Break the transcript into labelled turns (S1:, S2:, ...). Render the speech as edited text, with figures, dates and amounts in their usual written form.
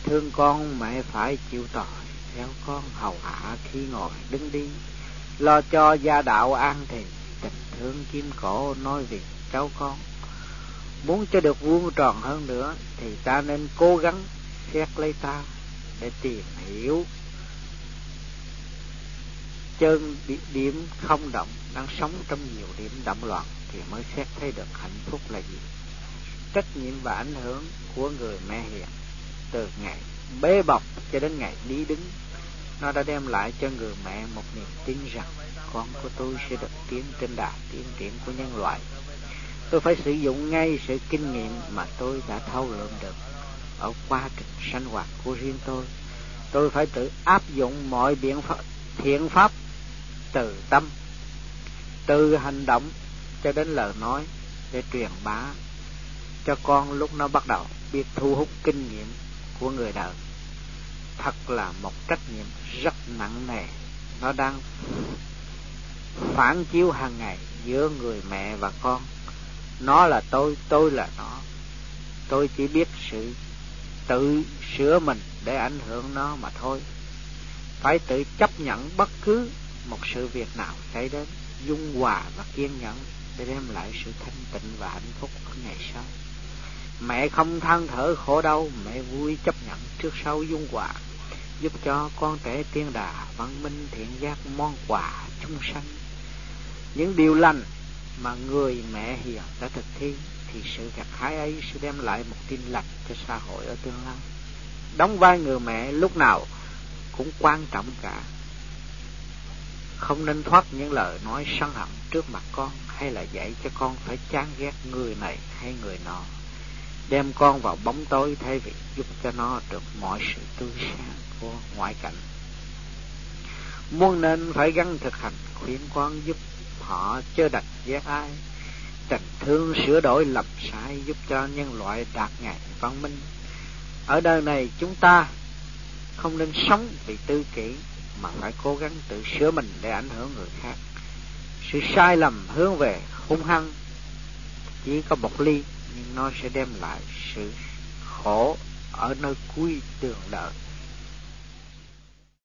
S1: thương con mẹ phải chịu tội, theo con hầu hạ khi ngồi đứng đi, lo cho gia đạo an thì, tình thương kim cổ nói vì cháu con. Muốn cho được vuông tròn hơn nữa thì ta nên cố gắng xét lấy ta để tìm hiểu chân điểm không động đang sống trong nhiều điểm động loạn, thì mới xét thấy được hạnh phúc là gì. Trách nhiệm và ảnh hưởng của người mẹ hiền từ ngày bế bọc cho đến ngày đi đứng, nó đã đem lại cho người mẹ một niềm tin rằng con của tôi sẽ được tiến trên đà tiến triển của nhân loại. Tôi phải sử dụng ngay sự kinh nghiệm mà tôi đã thâu lượm được ở quá trình sinh hoạt của riêng tôi. Tôi phải tự áp dụng mọi biện pháp thiện pháp, từ tâm, từ hành động cho đến lời nói, để truyền bá cho con lúc nó bắt đầu biết thu hút kinh nghiệm của người đời. Thật là một trách nhiệm rất nặng nề. Nó đang phản chiếu hàng ngày giữa người mẹ và con. Nó là tôi là nó. Tôi chỉ biết sự tự sửa mình để ảnh hưởng nó mà thôi. Phải tự chấp nhận bất cứ một sự việc nào xảy đến, dung hòa và kiên nhẫn để đem lại sự thanh tịnh và hạnh phúc ở ngày sau. Mẹ không than thở khổ đau, mẹ vui chấp nhận trước sau dung hòa, giúp cho con trẻ tiên đà văn minh thiện giác món quà chung sanh. Những điều lành mà người mẹ hiền đã thực thi thì sự gặt hái ấy sẽ đem lại một tin lành cho xã hội ở tương lai. Đóng vai người mẹ lúc nào cũng quan trọng cả. Không nên thoát những lời nói sân hận trước mặt con, hay là dạy cho con phải chán ghét người này hay người nọ, đem con vào bóng tối thay vì giúp cho nó được mọi sự tươi sáng của ngoại cảnh. Muôn nên phải gắng thực hành khuyên con, giúp họ chớ đành ghét ai, tình thương sửa đổi lầm sai, giúp cho nhân loại đạt ngày văn minh. Ở đời này chúng ta không nên sống vì tư kỷ, mà phải cố gắng tự sửa mình để ảnh hưởng người khác. Sự sai lầm hướng về hung hăng chỉ có một ly, nhưng nó sẽ đem lại sự khổ ở nơi cuối đường đời.